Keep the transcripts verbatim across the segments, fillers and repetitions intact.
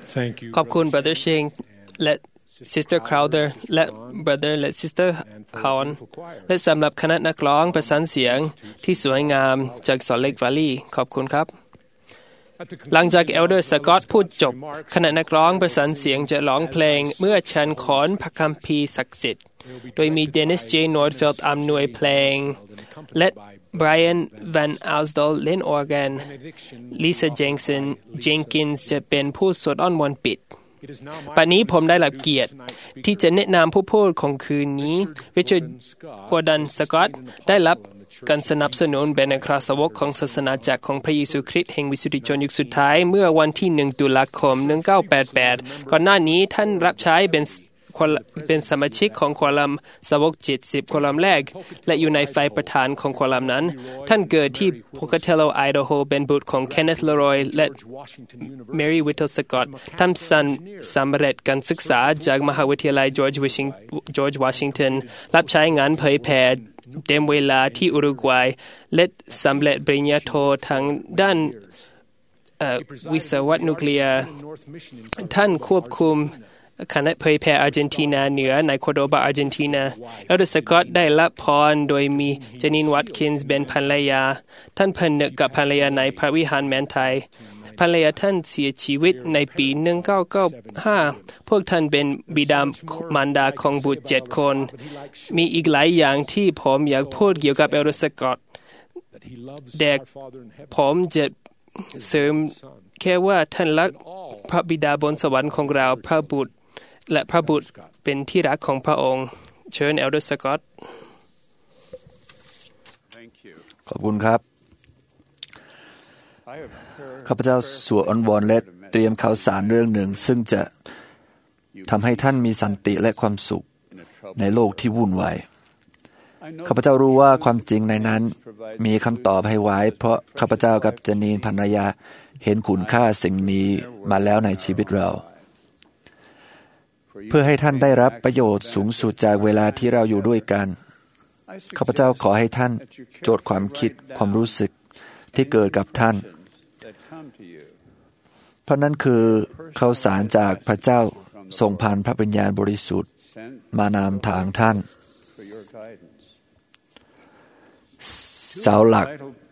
ขอบคุณ Brother Shing และ Sister Crowder และ Brother และ Sister Hawn และสำหรับคณะนักร้องประสานเสียงที่สวยงามจาก Salt Lake Valley ขอบคุณครับหลังจาก Elder Scott พูดจบคณะนักร้องประสานเสียงจะร้องเพลงเมื่อฉันขอนพระคัมภีร์ศักดิ์สิทธิ์โดยมี Dennis J. Nordfeld อำนวยเพลงและ Brian Van Alsdal เล่นออร์แกน Lisa Jensen Jenkins จะเป็นผู้สวดอ้อนวอนปิดปัจจุบันนี้ผมได้รับเกียรติที่จะแนะนำผู้พูดของคืนนี้ Richard Gordon Scott ได้รับการสนับสนุนเป็นอัครสาวกของศาสนาจักรของพระเยซูคริสต์แห่งวิสุทธิชนยุคสุดท้ายเมื่อวันที่หนึ่งตุลาคมหนึ่งพันเก้าร้อยแปดสิบแปดก่อนหน้านี้ท่านรับใช้เป็นเป็นสมาชิกของควอลัมสาวกเจ็ดสิบควอลัมแรกและอยู่ในฝ่ายประธานของควอลัมนั้นท่านเกิดที่ Pocatello Idaho เป็นบุตรของ Kenneth Leroy และ Mary Whittle Scott ท่านสำเร็จการศึกษาจากมหาวิทยาลัย George Washington George Washington รับใช้งานเผยแผ่เต็มเวลาที่อุรุกวัยและสำเร็จปริญญาโททางด้านวิศวะนิวเคลียร์ท่านควบคุมคณะเผยแผ่อาร์เจนตินาเหนือในโคโดบาอาร์เจนตินาเอลเดอร์สกอตได้รับพรโดยมีเจนินวัตคินส์เป็นภรรยาท่านผนึกกับภรรยาในพระวิหารแมนไทยภรรยาท่านเสียชีวิตในปีหนึ่งพันเก้าร้อยเก้าสิบห้าพวกท่านเป็นบิดามารดาของบุตรเจ็ดคนมีอีกหลายอย่างที่ผมอยากพูดเกี่ยวกับเอลเดอร์สกอตแต่ผมจะเสริมแค่ว่าท่านรักพระบิดาบนสวรรค์ของเราพระบุตรและพระบุตรเป็นที่รักของพระองค์เชิญเอลเดอร์สกอตขอบคุณครับข้าพเจ้าสวดอ้อนวอนและเตรียมข่าวสารเรื่องหนึ่งซึ่งจะทำให้ท่านมีสันติและความสุขในโลกที่วุ่นวายข้าพเจ้ารู้ว่าความจริงในนั้นมีคำตอบให้ไว้เพราะข้าพเจ้ากับเจนีนภรรยาเห็นคุณค่าสิ่งนี้มาแล้วในชีวิตเราเพื่อให้ท่านได้รับประโยชน์สูงสุดจากเวลาที่เราอยู่ด้วยกันข้าพเจ้าขอให้ท่านโจทย์ความคิดความรู้สึกที่เกิดกับท่านเพราะนั่นคือข่าวสารจากพระเจ้าทรงผ่านพระวิญญาณบริสุทธิ์มานำทางท่านเสาหลัก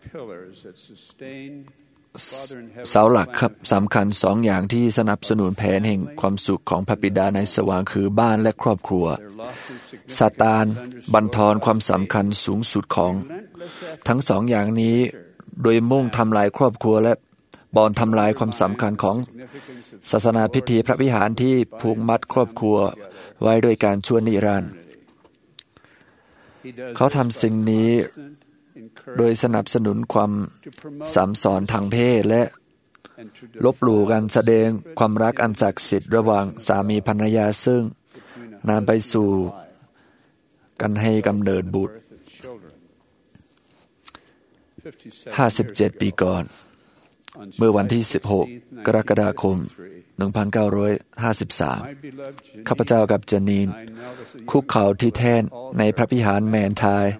เสาหลักครับสำคัญสองอย่างที่สนับสนุนแผนแห่งความสุขของพระบิดาในสวรรค์คือบ้านและครอบครัวซาตานบั่นทอนความสำคัญสูงสุดของทั้งสองอย่างนี้โดยมุ่งทำลายครอบครัวและบ่อนทำลายความสำคัญของศาสนาพิธีพระวิหารที่ผูกมัดครอบครัวไว้ด้วยการชั่วนิรันดร์เขาทำสิ่งนี้โดยสนับสนุนความสามสอนทางเพศและลบหลู่การแสดงความรักอันศักดิ์สิทธิ์ระหว่างสามีภรรยาซึ่งนำไปสู่การให้กำเนิดบุตรห้าสิบเจ็ดปีก่อนเมื่อวันที่สิบหกกรกฎาคมหนึ่งพันเก้าร้อยห้าสิบสามข้าพเจ้ากับเจนีนคุกเข่าที่แท่นในพระวิหารแมนไทย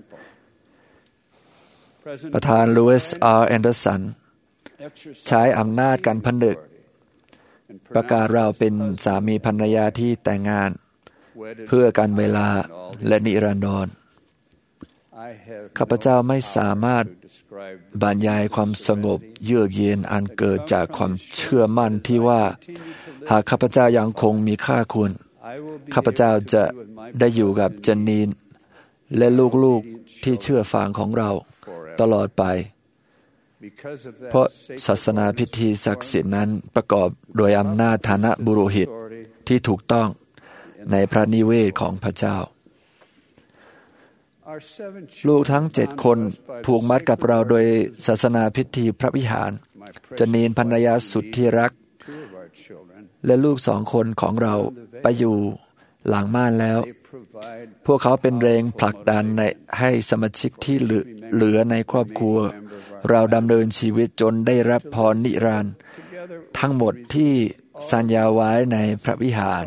ประธานลูอิส อาร์ แอนเดอร์สันใช้อำนาจการผนึกประกาศเราเป็นสามีภรรยาที่แต่งงานเพื่อการเวลาและนิรันดรข้าพเจ้าไม่สามารถบรรยายความสงบเยือกเย็นอันเกิดจากความเชื่อมั่นที่ว่าหากข้าพเจ้ายังคงมีค่าคุณข้าพเจ้าจะได้อยู่กับเจนีนและลูกๆที่เชื่อฟังของเราตลอดไปเพราะศาสนาพิธีศักดิ์สิทธิ์นั้นประกอบโดยอำนาจฐานะบุโรหิตที่ถูกต้องในพระนิเวศของพระเจ้าลูกทั้งเจ็ดคนผูกมัดกับเราโดยศาสนาพิธีพระวิหารเจนีนภรรยาสุดที่รักและลูกสองคนของเราไปอยู่หลังม่านแล้วพวกเขาเป็นแรงผลักดันให้สมาชิกที่เหลือในครอบครัวเราดำเนินชีวิตจนได้รับพรนิรันดร์ทั้งหมดที่สัญญาไว้ในพระวิหาร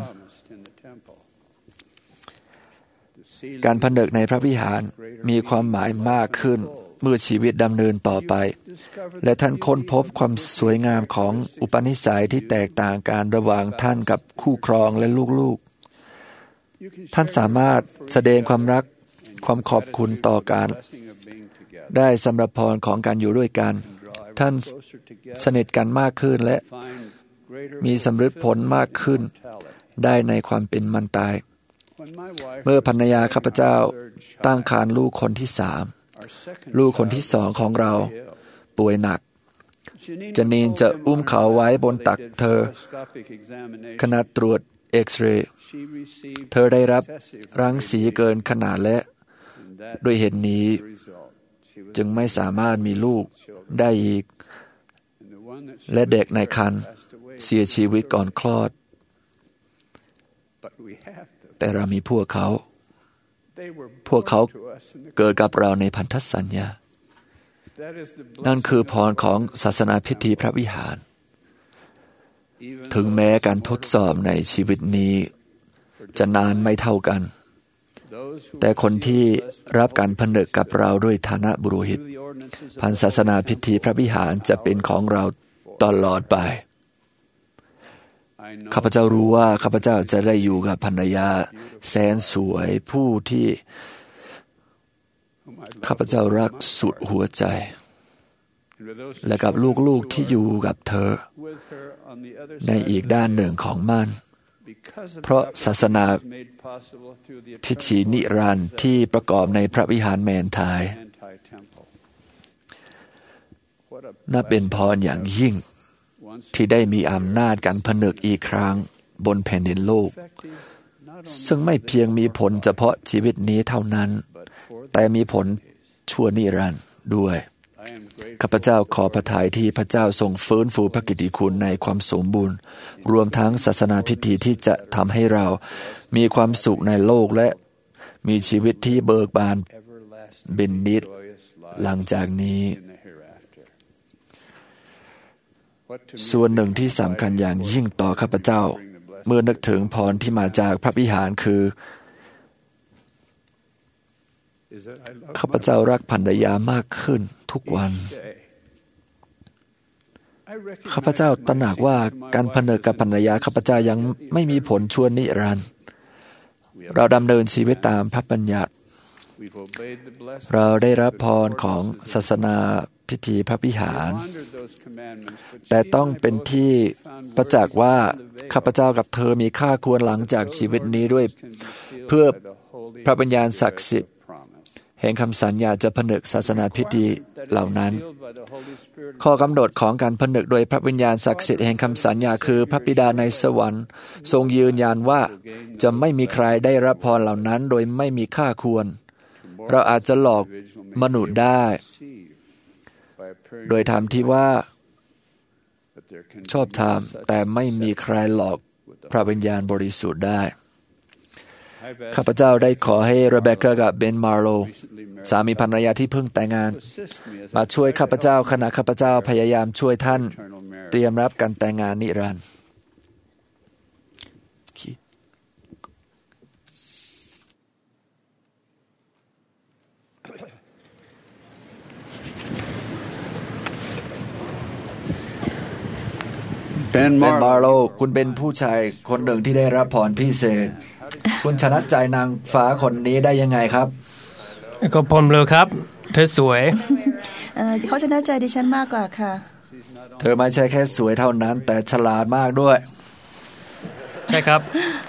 การผนึกในพระวิหารมีความหมายมากขึ้นเมื่อชีวิตดำเนินต่อไปและท่านค้นพบความสวยงามของอุปนิสัยที่แตกต่างกันระหว่างท่านกับคู่ครองและลูกๆท่านสามารถแสดงความรักความขอบคุณต่อกันได้สำหรับพรของการอยู่ด้วยกันท่านสนิทกันมากขึ้นและมีสำฤทธิ์ผลมากขึ้นได้ในความเป็นมันตายเมื่อภรรยาข้าพเจ้าตั้งครรภ์ลูกคนที่สามลูกคนที่สองของเราป่วยหนักจานีนจะอุ้มเขาไว้บนตักเธอขณะตรวจเอ็กซเรย์เธอได้รับรังสีเกินขนาดและด้วยเหตุนี้จึงไม่สามารถมีลูกได้อีกและเด็กในครรภ์เสียชีวิตก่อนคลอดแต่เรามีพวกเขาพวกเขาเกิดกับเราในพันธสัญญานั่นคือพรของศาสนาพิธีพระวิหารถึงแม้การทดสอบในชีวิตนี้จะนานไม่เท่ากันแต่คนที่รับการผนึกกับเราด้วยฐานะบุโรหิตพันศาสนาพิธีพระวิหารจะเป็นของเราตลอดไปข้าพเจ้ารู้ว่าข้าพเจ้าจะได้อยู่กับภรรยาแสนสวยผู้ที่ข้าพเจ้ารักสุดหัวใจและกับลูกๆที่อยู่กับเธอในอีกด้านหนึ่งของมันเพราะศาสนาพิธีนิรันดร์ที่ประกอบในพระวิหารแมนไทยน่าเป็นพรอย่างยิ่งที่ได้มีอำนาจการผนึกอีกครั้งบนแผ่นดินโลกซึ่งไม่เพียงมีผลเฉพาะชีวิตนี้เท่านั้นแต่มีผลชั่วนิรันดร์ด้วยข้าพเจ้าขอพระทัยที่พระเจ้าทรงฟื้นฟูพระกิตติคุณในความสมบูรณ์รวมทั้งศาสนาพิธีที่จะทำให้เรามีความสุขในโลกและมีชีวิตที่เบิกบานเป็นนิจหลังจากนี้ส่วนหนึ่งที่สำคัญอย่างยิ่งต่อข้าพเจ้าเมื่อนึกถึงพรที่มาจากพระวิหารคือข้าพเจ้ารักภรรยามากขึ้นทุกวันข้าพเจ้าตระหนักว่าการผนึกกับภรรยาข้าพเจ้ายังไม่มีผลชั่วนิรันดร์เราดำเนินชีวิตตามพระบัญญัติเราได้รับพรของศาสนาพิธีพระวิหารแต่ต้องเป็นที่ประจักษ์ว่าข้าพเจ้ากับเธอมีค่าควรหลังจากชีวิตนี้ด้วยเพื่อพระวิญญาณศักดิ์สิทธิ์แห่งคำสัญญาจะผนึกศาสนาพิธีเหล่านั้นข้อกำหนดของการผนึกโดยพระวิญญาณศักดิ์สิทธิ์แห่งคำสัญญาคือพระบิดาในสวรรค์ทรงยืนยันว่าจะไม่มีใครได้รับพรเหล่านั้นโดยไม่มีค่าควรเราอาจจะหลอกมนุษย์ได้โดยธรรมที่ว่าชอบธรรมแต่ไม่มีใครหลอกพระวิญญาณบริสุทธิ์ได้ข้าพเจ้าได้ขอให้เรเบคก้ากับเบนมาร์โลสามีภรรยาที่เพิ่งแต่งงานมาช่วยข้าพเจ้าขณะข้าพเจ้าพยายามช่วยท่านเตรียมรับการแต่งงานนิรันดร์เบนมาร์โลคุณเป็นผู้ชายคนหนึ่งที่ได้รับพรพิเศษคุณชนะใจนางฟ้าคนนี้ได้ยังไงครับก็ผมเลยครับเธอสวยเขาชนะใจดิฉันมากกว่าค่ะเธอไม่ใช่แค่สวยเท่านั้นแต่ฉลาดมากด้วยใช่ครับ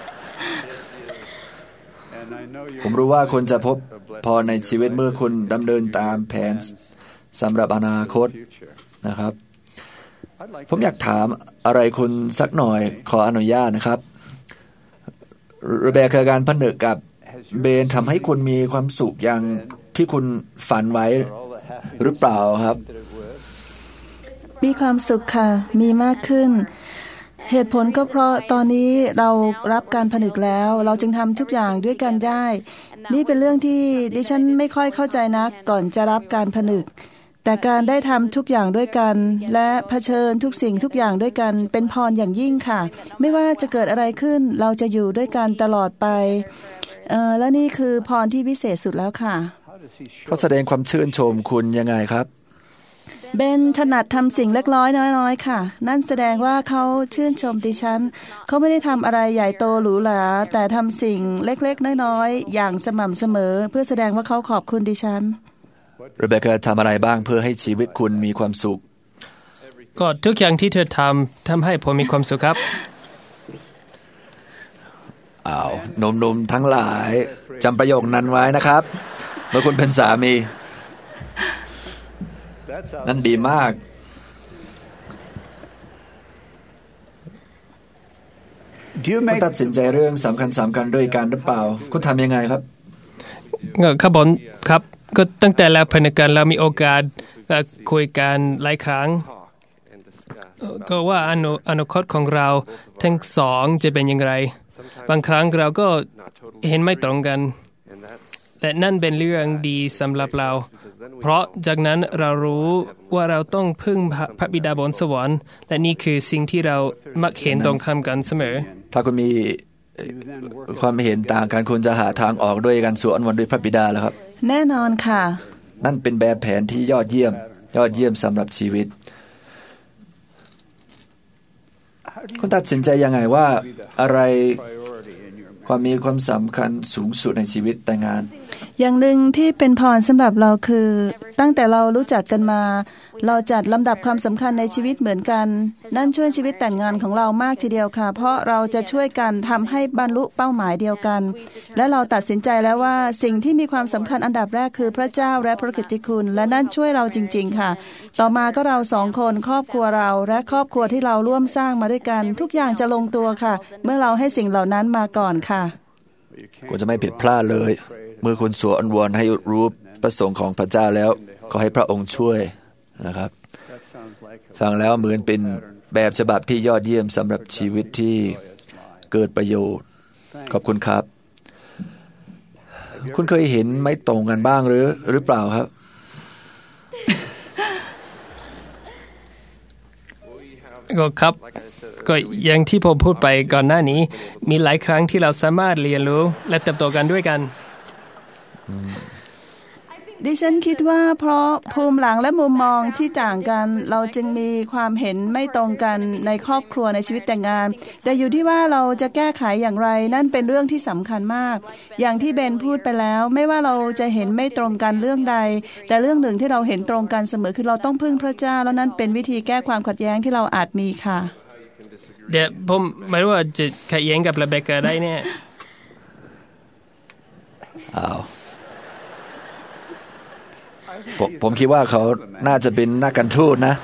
ผมรู้ว่าคุณจะพบพรในชีวิตเมื่อคุณดำเนินตามแผนสำหรับอนาคตนะครับผมอยากถามอะไรคุณสักหน่อยขออนุญาตนะครับเรเบคก้าการผนึกกับเบนทำให้คุณมีความสุขอย่างที่คุณฝันไว้หรือเปล่าครับมีความสุขค่ะมีมากขึ้นเหตุผลก็เพราะตอนนี้เรารับการผนึกแล้วเราจึงทำทุกอย่างด้วยกันได้นี่เป็นเรื่องที่ดิฉันไม่ค่อยเข้าใจนักก่อนจะรับการผนึกแต่การได้ทำทุกอย่างด้วยกันและเผชิญทุกสิ่งทุกอย่างด้วยกันเป็นพรอย่างยิ่งค่ะไม่ว่าจะเกิดอะไรขึ้นเราจะอยู่ด้วยกันตลอดไปเอ่อและนี่คือพรที่วิเศษสุดแล้วค่ะเขาแสดงความชื่นชมคุณยังไงครับเบนถนัดทำสิ่งเล็กน้อยน้อยๆค่ะนั่นแสดงว่าเขาชื่นชมดิฉันเขาไม่ได้ทำอะไรใหญ่โตหรูหราแต่ทำสิ่งเล็กๆน้อยๆอย่างสม่ำเสมอเพื่อแสดงว่าเขาขอบคุณดิฉันเรเบคก้าทำอะไรบ้างเพื่อให้ชีวิตคุณมีความสุขก็ทุกอย่างที่เธอทำทำให้ผมมีความสุขครับอ้าวหนุ่มๆทั้งหลายจำประโยคนั้นไว้นะครับเมื่อคุณเป็นสามีนั่นดีมากคุณตัดสินใจเรื่องสำคัญสำคัญด้วยกันหรือเปล่าคุณทำยังไงครับครับผมครับก็ตั้งแต่แล้วพนักงานเรามีโอกาสคุยกันหลายครั้งก็ว่าอนุอนาคตของเราทั้งสองจะเป็นอย่างไรบางครั้งเราก็เห็นไม่ตรงกันแต่นั่นเป็นเรื่องดีสำหรับเราเพราะจากนั้นเรารู้ว่าเราต้องพึ่งพระบิดาบนสวรรค์และนี่คือสิ่งที่เรามักเห็นตรงข้ามกันเสมอถ้าคุณมีความเห็นต่างกันคุณจะหาทางออกด้วยกันสู่อ้อนวอนด้วยพระบิดาแล้วครับแน่นอนค่ะนั่นเป็นแบบแผนที่ยอดเยี่ยมยอดเยี่ยมสำหรับชีวิตคุณตัดสินใจยังไงว่าอะไรความมีความสำคัญสูงสุดในชีวิตแต่งงานอย่างหนึ่งที่เป็นพรสำหรับเราคือตั้งแต่เรารู้จักกันมาเราจัดลำดับความสำคัญในชีวิตเหมือนกันนั่นช่วยชีวิตแต่งงานของเรามากทีเดียวค่ะเพราะเราจะช่วยกันทำให้บรรลุเป้าหมายเดียวกันและเราตัดสินใจแล้วว่าสิ่งที่มีความสำคัญอันดับแรกคือพระเจ้าและพระกิตติคุณและนั่นช่วยเราจริงๆค่ะต่อมาก็เราสองคนครอบครัวเราและครอบครัวที่เราร่วมสร้างมาด้วยกันทุกอย่างจะลงตัวค่ะเมื่อเราให้สิ่งเหล่านั้นมาก่อนค่ะคุณจะไม่ผิดพลาดเลยเมื่อคุณสวดอ้อนวอนให้รู้ประสงค์ของพระเจ้าแล้วขอให้พระองค์ช่วยนะครับฟังแล้วเหมือนเป็นแบบฉบับที่ยอดเยี่ยมสำหรับชีวิตที่เกิดประโยชน์ขอบคุณครับคุณเคยเห็นไม่ตรงกันบ้างหรือหรือเปล่าครับก็ครับก็อย่างที่ผมพูดไปก่อนหน้านี้มีหลายครั้งที่เราสามารถเรียนรู้และเติบโตกันด้วยกันดิฉันคิดว่าเพราะภูมิหลังและมุมมองที่ต่างกันเราจึงมีความเห็นไม่ตรงกันในครอบครัวในชีวิตแต่งงานแต่อยู่ที่ว่าเราจะแก้ไขอย่างไรนั่นเป็นเรื่องที่สำคัญมากอย่างที่เบนพูดไปแล้วไม่ว่าเราจะเห็นไม่ตรงกันเรื่องใดแต่เรื่องหนึ่งที่เราเห็นตรงกันเสมอคือเราต้องพึ่งพระเจ้าแล้วนั่นเป็นวิธีแก้ความขัดแย้งที่เราอาจมีค่ะเดี๋ยวผมไม่รู้ว่าจะขัดแย้งกับเรเบคก้าได้เนี่ยอ้าวผมผมคิดว่าเขาน่าจะเป็นนักการทูตนะ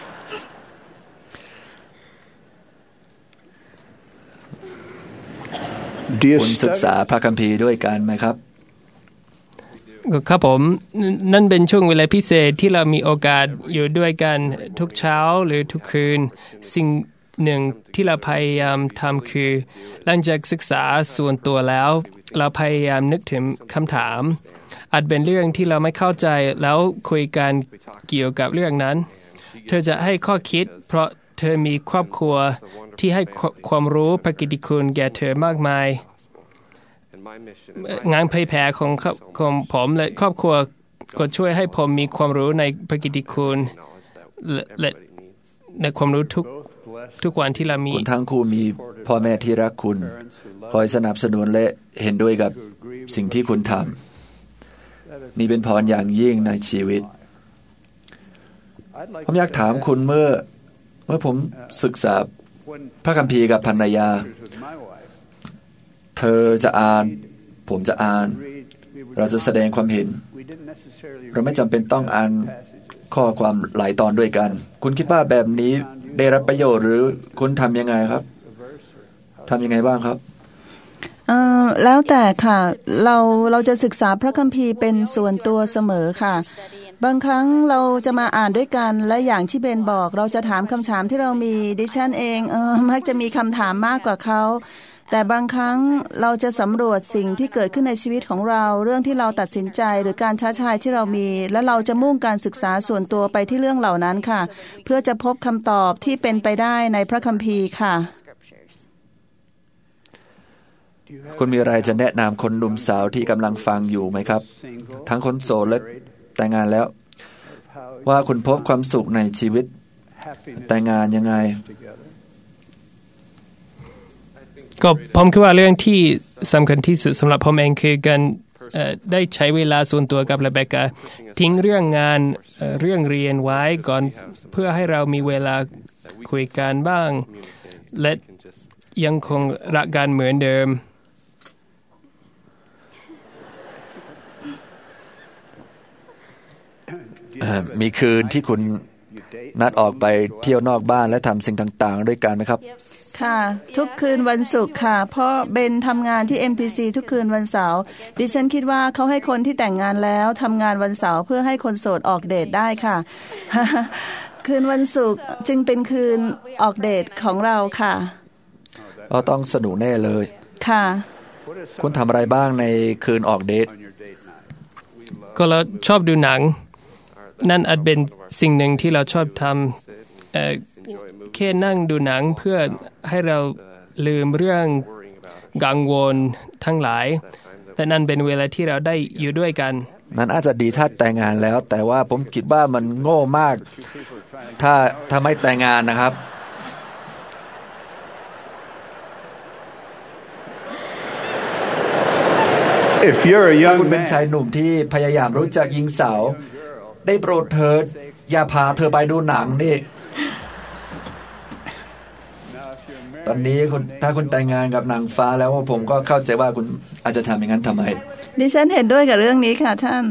คุณศึกษาพระคัมภีร์ด้วยกันไหมครับครับผมนั่นเป็นช่วงเวลาพิเศษที่เรามีโอกาสอยู่ด้วยกันทุกเช้าหรือทุกคืนสิ่งหนึ่งที่เราพยายามทำคือหลังจากศึกษาส่วนตัวแล้วเราพยายามนึกถึงคำถามอาจเป็นเรื่องที่เราไม่เข้าใจแล้วคุยกันเกี่ยวกับเรื่องนั้นเธอจะให้ข้อคิดเพราะเธอมีครอบครัวที่ให้ความรู้พระกิตติคุณแก่เธอมากมายงานเผยแผ่ของของผมและครอบครัวก็ช่วยให้ผมมีความรู้ในพระกิตติคุณและในความรู้ทุกทุกวันที่เรามีคุณทั้งคู่มีพ่อแม่ที่รักคุณคอยสนับสนุนและเห็นด้วยกับสิ่งที่คุณทำนี่เป็นพรอย่างยิ่งในชีวิตผมอยากถามคุณเมื่อเมื่อผมศึกษาพระคัมภีร์กับภรรยาเธอจะอ่านผมจะอ่านเราจะแสดงความเห็นเราไม่จำเป็นต้องอ่านข้อความหลายตอนด้วยกันคุณคิดว่าแบบนี้ได้รับประโยชน์หรือคุณทำยังไงครับทำยังไงบ้างครับแล้วแต่ค่ะเราเราจะศึกษาพระคัมภีร์เป็นส่วนตัวเสมอค่ะบางครั้งเราจะมาอ่านด้วยกันและอย่างที่เบนบอกเราจะถามคำถามที่เรามีดิฉันเองเออมักจะมีคำถามมากกว่าเขาแต่บางครั้งเราจะสำรวจสิ่งที่เกิดขึ้นในชีวิตของเราเรื่องที่เราตัดสินใจหรือการท้าทายที่เรามีและเราจะมุ่งการศึกษาส่วนตัวไปที่เรื่องเหล่านั้นค่ะเพื่อจะพบคำตอบที่เป็นไปได้ในพระคัมภีร์ค่ะคุณมีอะไรจะแนะนำคนหนุ่มสาวที่กำลังฟังอยู่ไหมครับทั้งคนโสดและแต่งงานแล้วว่าคุณพบความสุขในชีวิตแต่งงานยังไงก็ผมคิดว่าเรื่องที่สำคัญที่สุดสำหรับผมเองคือการได้ใช้เวลาส่วนตัวกับเรเบคก้าทิ้งเรื่องงานเรื่องเรียนไว้ก่อนเพื่อให้เรามีเวลาคุยกันบ้างและยังคงรักกันเหมือนเดิมมีคืนที่คุณนัดออกไปเที่ยวนอกบ้านและทำสิ่งต่างๆด้วยกันไหมครับค่ะทุกคืนวันศุกร์ค่ะเพราะเบนทำงานที่ เอ็ม ที ซี ทุกคืนวันเสาร์ดิฉันคิดว่าเขาให้คนที่แต่งงานแล้วทำงานวันเสาร์เพื่อให้คนโสดออกเดทได้ค่ะ คืนวันศุกร์จึงเป็นคืนออกเดทของเราค่ะเราต้องสนุกแน่เลยค่ะคุณทำอะไรบ้างในคืนออกเดทก็เราชอบดูหนังนั่นอาจเป็นสิ่งหนึ่งที่เราชอบทำเอ่อแค่นั่งดูหนังเพื่อให้เราลืมเรื่องกังวลทั้งหลายแต่นั่นเป็นเวลาที่เราได้อยู่ด้วยกันนั่นอาจจะดีถ้าแต่งงานแล้วแต่ว่าผมคิดว่ามันโง่มากถ้าถ้าไม่แต่งงานนะครับถ้าคุณเป็นชายหนุ่มที่พยายามรู้จักหญิงสาวได้โปรดเถิดอย่าพาเธอไปดูหนังนี่ตอนนี้คุณถ้าคุณแต่งงานกับนางฟ้าแล้วผมก็เข้าใจว่าคุณอาจจะทำอย่างนั้นทำไมดิฉันเห็นด้วยกับเรื่องนี้ค่ะท่าน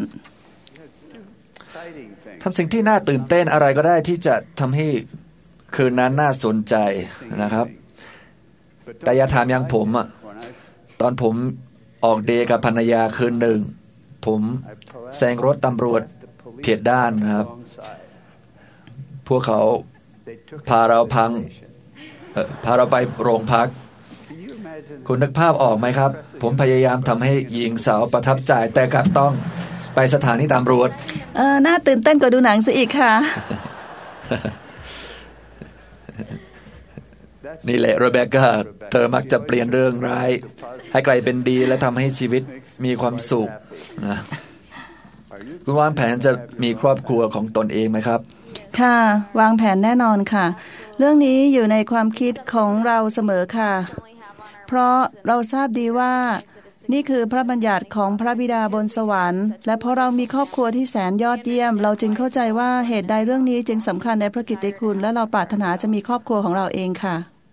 ทำสิ่งที่น่าตื่นเต้นอะไรก็ได้ที่จะทำให้คืนนั้นน่าสนใจนะครับแต่อย่าถามอย่างผมอ่ะตอนผมออกเดทกับภรรยาคืนหนึ่งผมแซงรถตำรวจเพียดด้านนะครับพวกเขาพาเราพังพาเราไปโรงพักคุณนึกภาพออกไหมครับผมพยายามทำให้หญิงสาวประทับใจแต่กลับต้องไปสถานีตำรวจเออน่าตื่นเต้นกว่าดูหนังซะอีกค่ะนี่แหละโรเบคก้าเธอมักจะเปลี่ยนเรื่องร้ายให้กลายเป็นดีและทำให้ชีวิตมีความสุขนะคุณวางแผนจะมีครอบครัวของตนเองไหมครับค่ะวางแผนแน่นอนค่ะเรื่องนี้อยู่ในความคิดของเราเสมอค่ะเพราะเราทราบดีว่านี่คือพระบัญญัติของพระบิดาบนสวรรค์และเพราะเรามีครอบครัวที่แสนยอดเยี่ยมเราจึงเข้าใจว่าเหตุใดเรื่องนี้จึงสำคัญในพระกิตติคุณและเราปรารถนาจะมีครอบครัวของเราเองค่ะ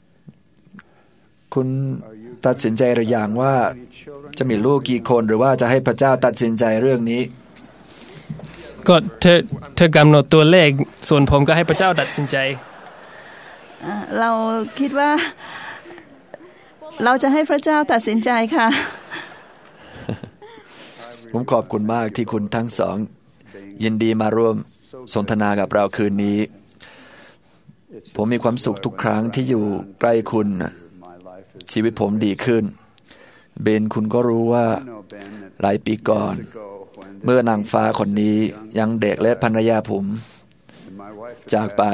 คุณตัดสินใจหรือยังว่าจะมีลูกกี่คนหรือว่าจะให้พระเจ้าตัดสินใจเรื่องนี้ก็เธอเธอกำหนดตัวเลขส่วนผมก็ให้พระเจ้าตัดสินใจเราคิดว่าเราจะให้พระเจ้าตัดสินใจค่ะผมขอบคุณมากที่คุณทั้งสองยินดีมาร่วมสนทนากับเราคืนนี้ผมมีความสุขทุกครั้งที่อยู่ใกล้คุณชีวิตผมดีขึ้นเบนคุณก็รู้ว่าหลายปีก่อนเมื่อนางฟ้าคนนี้ยังเด็กและภรรยาผมจากไป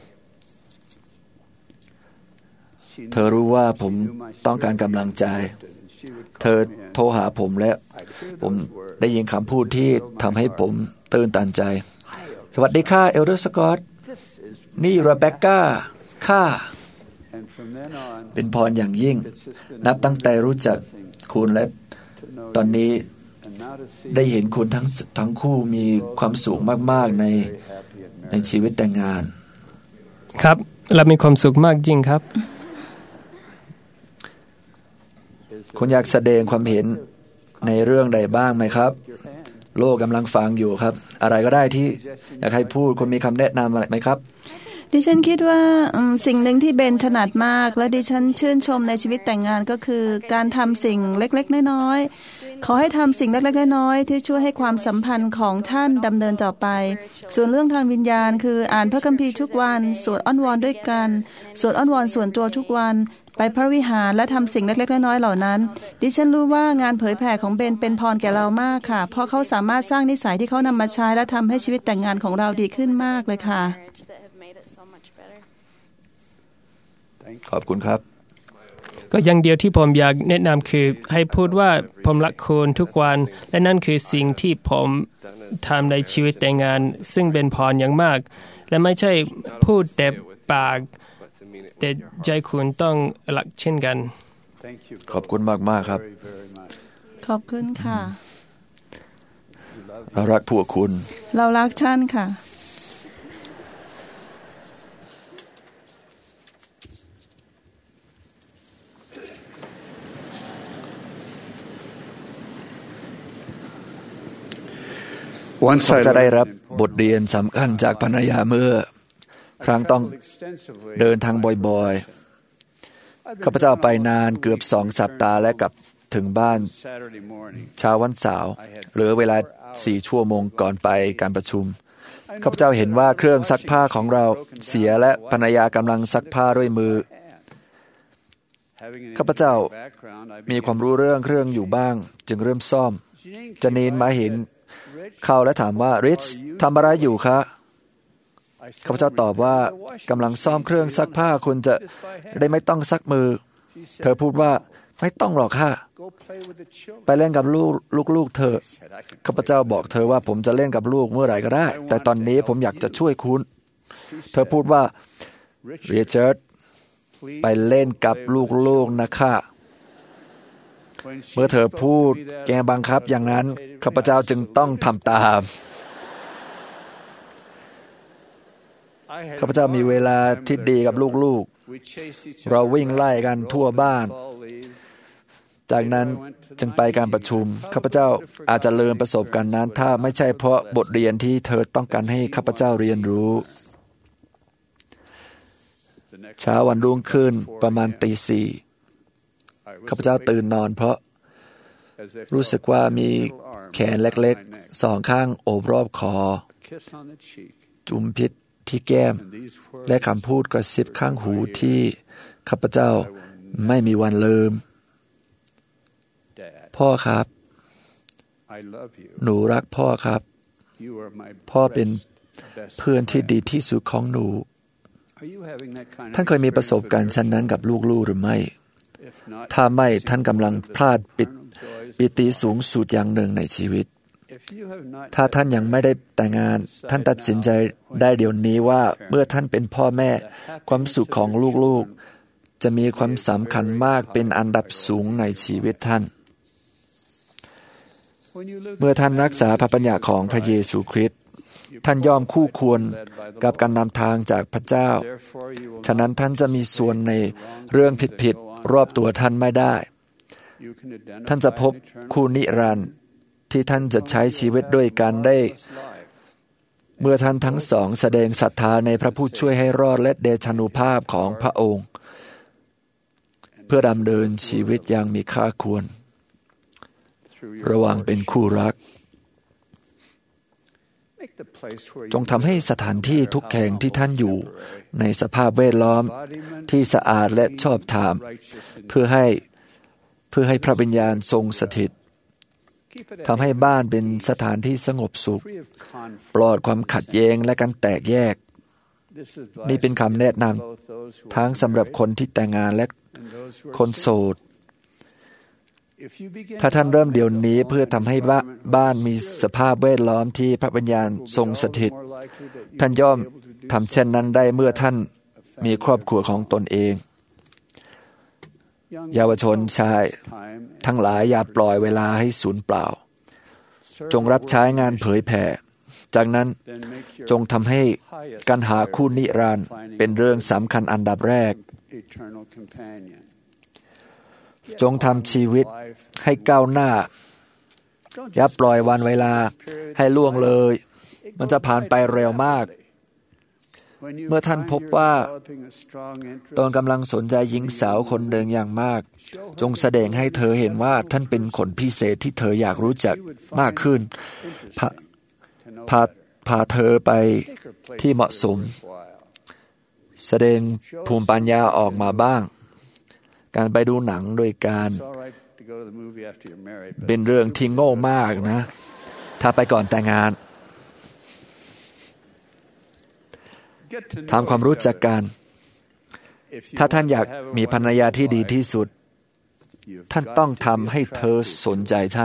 เธอรู้ว่าผมต้องการกำลังใจเธอโทรหาผมและผมได้ยินคำพูดที่ทำให้ผมตื่นตันใจสวัสดีค่ะเอลเดอร์สกอตนี่เรเบคก้าค่ะเป็นพรอย่างยิ่งนับตั้งแต่รู้จักคุณและตอนนี้ได้เห็นคุณทั้งทั้งคู่มีความสุขมากๆในในชีวิตแต่งงานครับเรามีความสุขมากจริงครับคุณอยากแสดงความเห็นในเรื่องใดบ้างไหมครับโลกกำลังฟังอยู่ครับอะไรก็ได้ที่อยากให้พูดคุณมีคำแนะนำอะไรไหมครับดิฉันคิดว่าสิ่งหนึ่งที่เบนถนัดมากและดิฉันชื่นชมในชีวิตแต่งงานก็คือการทำสิ่งเล็กๆน้อยๆขอให้ทำสิ่งเล็กๆน้อยๆที่ช่วยให้ความสัมพันธ์ของท่านดำเนินต่อไปส่วนเรื่องทางวิญญาณคืออ่านพระคัมภีร์ทุกวันสวดอ้อนวอนด้วยกันสวดอ้อนวอนส่วนตัวทุกวันไปพระวิหารและทำสิ่งเล็กๆน้อยๆเหล่านั้นดิฉันรู้ว่างานเผยแผ่ของเบนเป็นพรแก่เรามากค่ะเพราะเขาสามารถสร้างนิสัยที่เขานำมาใช้และทำให้ชีวิตแต่งงานของเราดีขึ้นมากเลยค่ะขอบคุณครับก็อย่างเดียวที่ผมอยากแนะนำคือให้พูดว่าผมรักคุณทุกวันและนั่นคือสิ่งที่ผมทำในชีวิตแต่งงานซึ่งเป็นพรอย่างมากและไม่ใช่พูดแต่ปากแต่ใจคุณต้องรักเช่นกันขอบคุณมากๆครับขอบคุณค่ะเรารักพวกคุณเรารักท่านค่ะผมจะได้รับบทเรียนสำคัญจากภรรยาเมื่อครั้งต้องเดินทางบ่อยๆข้าพเจ้าไปนานเกือบสองสัปดาห์และกลับถึงบ้านเช้าวันเสาร์เหลือเวลาสี่ชั่วโมงก่อนไปการประชุมข้าพเจ้าเห็นว่าเครื่องซักผ้าของเราเสียและภรรยากำลังซักผ้าด้วยมือข้าพเจ้ามีความรู้เรื่องเครื่องอยู่บ้างจึงเริ่มซ่อมจานีนมาเห็นเข้าและถามว่าริชทำอะไรอยู่คะข้าพเจ้าตอบว่ากำลังซ่อมเครื่องซักผ้าคุณจะได้ไม่ต้องซักมือเธอพูดว่าไม่ต้องหรอกค่ะไปเล่นกับลูกลูกๆเธอข้าพเจ้าบอกเธอว่าผมจะเล่นกับลูกเมื่อไหร่ก็ได้แต่ตอนนี้ผมอยากจะช่วยคุณเธอพูดว่าริชาร์ดไปเล่นกับลูกๆนะคะเมื่อเธอพูดแกบังคับอย่างนั้นข้าพเจ้าจึงต้องทำตามข้าพเจ้ามีเวลาที่ดีกับลูกๆเราวิ่งไล่กันทั่วบ้านจากนั้นจึงไปการประชุมข้าพเจ้าอาจจะลืมประสบการณ์นั้นถ้าไม่ใช่เพราะบทเรียนที่เธอต้องการให้ข้าพเจ้าเรียนรู้เช้าวันรุ่งขึ้นประมาณตีสี่ข้าพเจ้าตื่นนอนเพราะรู้สึกว่ามีแขนเล็กๆสองข้างโอบรอบคอจุมพิษที่แก้มและคำพูดกระซิบข้างหูที่ข้าพเจ้าไม่มีวันลืมพ่อครับหนูรักพ่อครับพ่อเป็นเพื่อนที่ดีที่สุดของหนูท่านเคยมีประสบการณ์เช่นนั้นกับลูกๆหรือไม่ถ้าไม่ท่านกำลังพลาดปิดปิติสูงสุดอย่างหนึ่งในชีวิตถ้าท่านยังไม่ได้แต่งงานท่านตัดสินใจได้เดี๋ยวนี้ว่าเมื่อท่านเป็นพ่อแม่ความสุขของลูกๆจะมีความสำคัญมากเป็นอันดับสูงในชีวิตท่านเมื่อท่านรักษาพระบัญญัติของพระเยซูคริสต์ท่านย่อมคู่ควรกับการนำทางจากพระเจ้าฉะนั้นท่านจะมีส่วนในเรื่องผิดๆรอบตัวท่านไม่ได้ท่านจะพบคู่นิรันดร์ที่ท่านจะใช้ชีวิตด้วยกันได้เมื่อท่านทั้งสองแสดงศรัทธาในพระผู้ช่วยให้รอดและเดชานุภาพของพระองค์เพื่อดำเนินชีวิตอย่างมีค่าควรระหว่างเป็นคู่รักจงทำให้สถานที่ทุกแห่งที่ท่านอยู่ในสภาพแวดล้อมที่สะอาดและชอบธรรมเพื่อให้เพื่อให้พระวิญญาณทรงสถิตทำให้บ้านเป็นสถานที่สงบสุขปลอดความขัดแย้งและการแตกแยกนี่เป็นคำแนะนำทั้งสำหรับคนที่แต่งงานและคนโสดถ้าท่านเริ่มเดี๋ยวนี้เพื่อทำให้บ้านมีสภาพแวดล้อมที่พระวิญญาณทรงสถิตท่านย่อมทำเช่นนั้นได้เมื่อท่านมีครอบครัวของตนเองเยาวชนชายทั้งหลายอย่าปล่อยเวลาให้สูญเปล่าจงรับใช้งานเผยแผ่จากนั้นจงทำให้การหาคู่นิรันดร์เป็นเรื่องสำคัญอันดับแรกจงทำชีวิตให้ก้าวหน้าอย่าปล่อยวันเวลาให้ล่วงเลยมันจะผ่านไปเร็วมากเมื่อท่านพบว่าตนกำลังสนใจหญิงสาวคนหนึ่งอย่างมากจงแสดงให้เธอเห็นว่าท่านเป็นคนพิเศษที่เธออยากรู้จักมากขึ้นพาพาพาเธอไปที่เหมาะสมแสดงภูมิปัญญาออกมาบ้างการไปดูหนังโดยการเป็นเรื่องที่โง่มากนะถ้าไปก่อนแต่งงานทำความรู้จักกันถ้าท่านอยากมีภรรยาที่ดีที่สุดท่านต้องทำให้เธอสนใจท่าน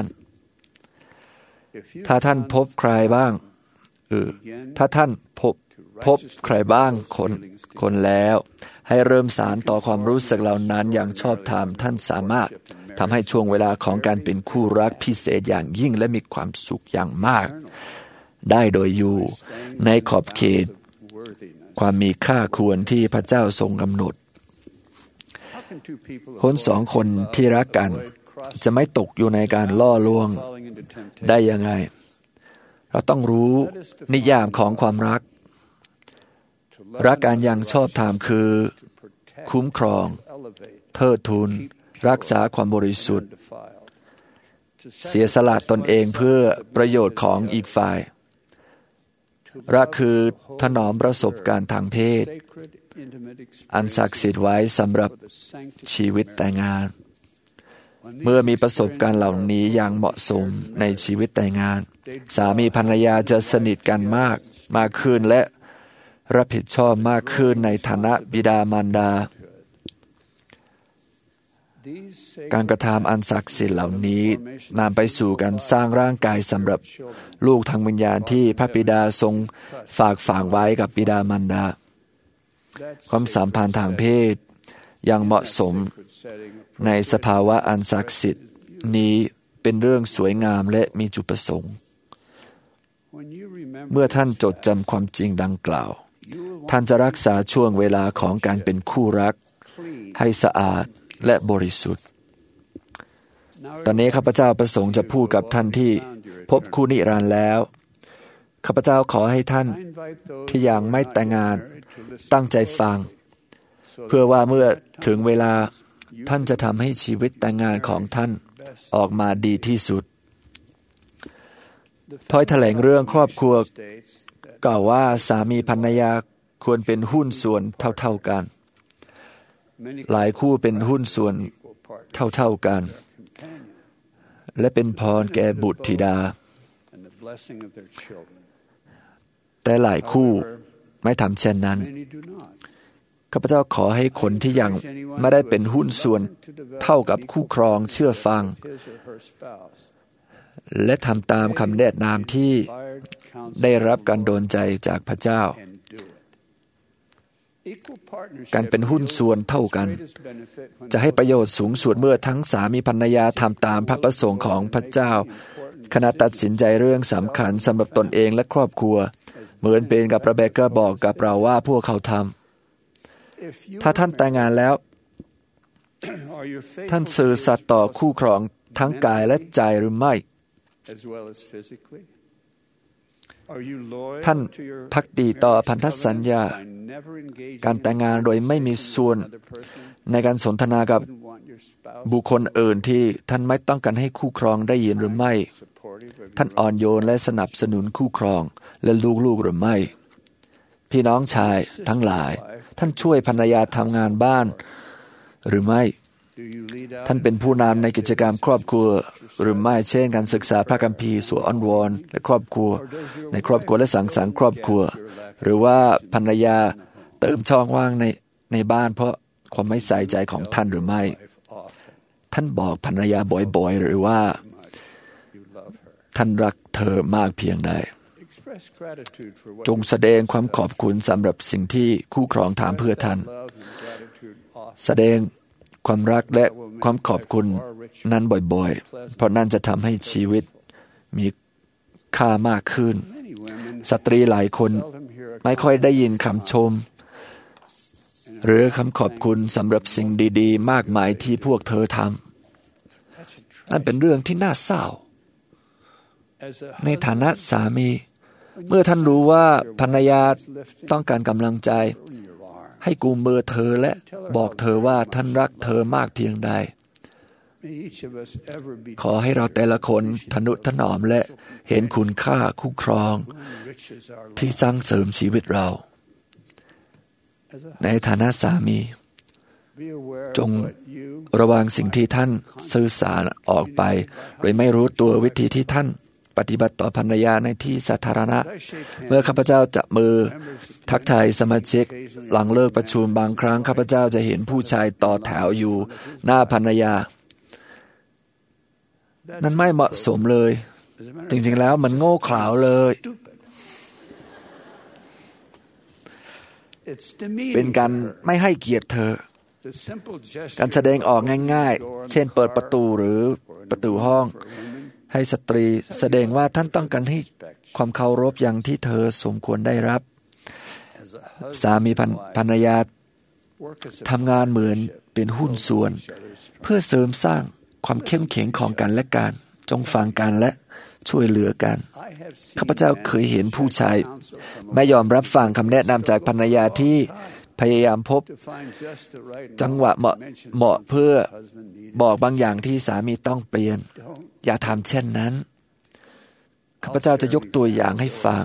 ถ้าท่านพบใครบ้างเออถ้าท่านพบพบใครบ้างคนคนแล้วให้เริ่มสารต่อความรู้สึกเหล่านั้นอย่างชอบธรรมท่านสามารถทำให้ช่วงเวลาของการเป็นคู่รักพิเศษอย่างยิ่งและมีความสุขอย่างมากได้โดยอยู่ในขอบเขตความมีค่าควรที่พระเจ้าทรงกำหนดคนสองคนที่รักกันจะไม่ตกอยู่ในการล่อลวงได้ยังไงเราต้องรู้นิยามของความรักรักกันอย่างชอบธรรมคือคุ้มครองเทิดทูนรักษาความบริสุทธิ์เสียสละตนเองเพื่อประโยชน์ของอีกฝ่ายรักคือถนอมประสบการณ์ทางเพศอันศักดิ์สิทธิ์ไว้สำหรับชีวิตแต่งงานเมื่อมีประสบการณ์เหล่านี้อย่างเหมาะสมในชีวิตแต่งงานสามีภรรยาจะสนิทกันมากมากขึ้นและรับผิดชอบมากขึ้นในฐานะบิดามารดาการกระทำอันศักดิ์สิทธิ์เหล่านี้นำไปสู่การสร้างร่างกายสำหรับลูกทางวิญญาณที่พระบิดาทรงฝากฝังไว้กับบิดามารดาความสัมพันธ์ทางเพศอย่างเหมาะสมในสภาวะอันศักดิ์สิทธิ์นี้เป็นเรื่องสวยงามและมีจุดประสงค์เมื่อท่านจดจำความจริงดังกล่าวท่านจะรักษาช่วงเวลาของการเป็นคู่รักให้สะอาดและบริสุทธิ์ตอนนี้ข้าพเจ้าประสงค์จะพูดกับท่านที่พบคู่นิรันดร์แล้วข้าพเจ้าขอให้ท่านที่ยังไม่แต่งงานตั้งใจฟังเพื่อว่าเมื่อถึงเวลาท่านจะทำให้ชีวิตแต่งงานของท่านออกมาดีที่สุดถ้อยแถลงเรื่องครอบครัวกล่าวว่าสามีภรรยาควรเป็นหุ้นส่วนเท่าๆกันหลายคู่เป็นหุ้นส่วนเท่าๆกันและเป็นพรแก่บุตรธิดาแต่หลายคู่ไม่ทำเช่นนั้นข้าพเจ้าขอให้คนที่ยังไม่ได้เป็นหุ้นส่วนเท่ากับคู่ครองเชื่อฟังและทำตามคำแนะนำที่ได้รับการโดนใจจากพระเจ้าการเป็นหุ้นส่วนเท่ากันจะให้ประโยชน์สูงสุดเมื่อทั้งสามีภรรยาทำตามพระประสงค์ของพระเจ้าขณะตัดสินใจเรื่องสำคัญสำหรับตนเองและครอบครัวเหมือนเป็นกับเรเบคก้าบอกกับเราว่าพวกเขาทำถ้าท่านแต่งงานแล้วท่านซื่อสัตย์ต่อคู่ครองทั้งกายและใจหรือไม่ท่านภักดีต่อพันธสัญญาการแต่งงานโดยไม่มีส่วนในการสนทนากับบุคคลอื่นที่ท่านไม่ต้องการให้คู่ครองได้ยินหรือไม่ท่านอ่อนโยนและสนับสนุนคู่ครองและลูกๆหรือไม่พี่น้องชายทั้งหลายท่านช่วยภรรยาทำงานบ้านหรือไม่ท่านเป็นผู้นำในกิจกรรมครอบครัวหรือไม่เช่นการศึกษาพระคัมภีร์สวดอ้อนวอนและครอบครัวในครอบครัวและสังสรรค์ครอบครัวหรือว่าภรรยาเติมช่องว่างในในบ้านเพราะความไม่ใส่ใจของท่านหรือไม่ท่านบอกภรรยาบ่อยๆหรือว่าท่านรักเธอมากเพียงใดจงแสดงความขอบคุณสำหรับสิ่งที่คู่ครองทำเพื่อท่านแสดงความรักและความขอบคุณนั้นบ่อยๆเพราะนั่นจะทำให้ชีวิตมีค่ามากขึ้นสตรีหลายคนไม่ค่อยได้ยินคำชมหรือคำขอบคุณสำหรับสิ่งดีๆมากมายที่พวกเธอทำนั่นเป็นเรื่องที่น่าเศร้าในฐานะสามีเมื่อท่านรู้ว่าภรรยาต้องการกำลังใจให้กุมมือเธอและบอกเธอว่าท่านรักเธอมากเพียงใดขอให้เราแต่ละคนทนุถนอมและเห็นคุณค่าคู่ครองที่สร้างเสริมชีวิตเราในฐานะสามีจงระวังสิ่งที่ท่านสื่อสารออกไปโดยไม่รู้ตัววิธีที่ท่านปฏิบัติต่อภรรยาในที่สาธารณะเมื่อข้าพเจ้าจับมือทักทายสมาชิกหลังเลิกประชุมบางครั้งข้าพเจ้าจะเห็นผู้ชายต่อแถวอยู่หน้าภรรยานั้นไม่เหมาะสมเลยจริงๆแล้วมันโง่เขลาเลยเป็นการไม่ให้เกียรติเธอการแสดงออกง่ายๆเช่นเปิดประตูหรือประตูห้องให้สตรีแสดงว่าท่านต้องการให้ความเคารพอย่างที่เธอสมควรได้รับสามีภรรยาทำงานเหมือนเป็นหุ้นส่วนเพื่อเสริมสร้างความเข้มแข็งของกันและกันจงฟังกันและช่วยเหลือกันข้าพเจ้าเคยเห็นผู้ชายไม่ยอมรับฟังคำแนะนำจากภรรยาที่พยายามพบจังหวะเหมาะเหมาะเพื่อบอกบางอย่างที่สามีต้องเปลี่ยนอย่าทำเช่นนั้นข้าพเจ้าจะยกตัวอย่างให้ฟัง